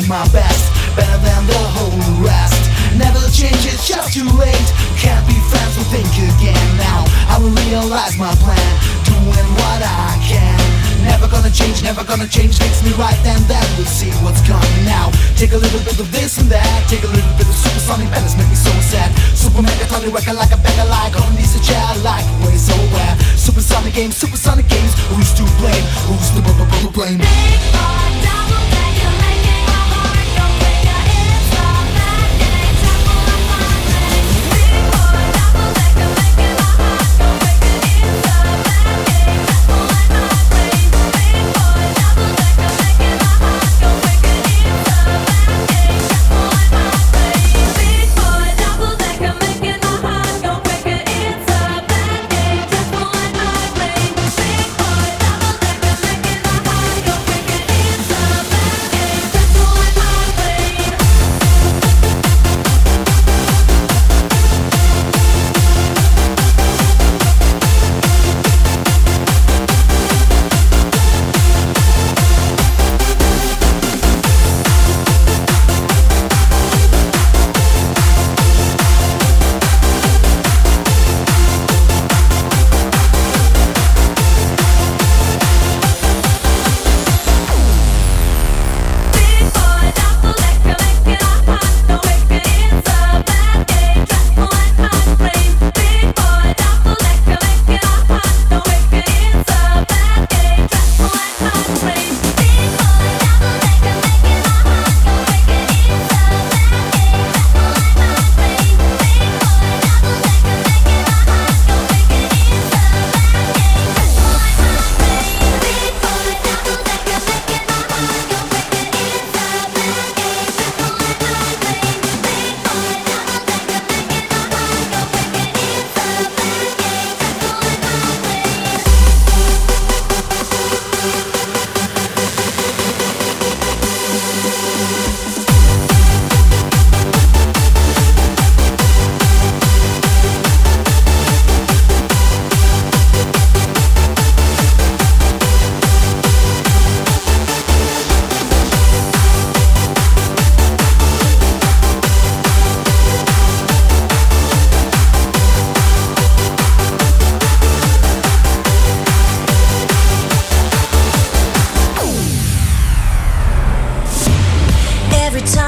my best, better than the whole rest. Never change, it's just too late. Can't be friends, we'll think again. Now I will realize my plan, doing what I can. Never gonna change, makes me right, and then we'll see what's coming now. Take a little bit of this and that, take a little bit of supersonic balance, make me so sad. Super mega tony record like a beggar, like on these chair, like way so where. Supersonic games, who's to blame? Who's to blame? Big or down.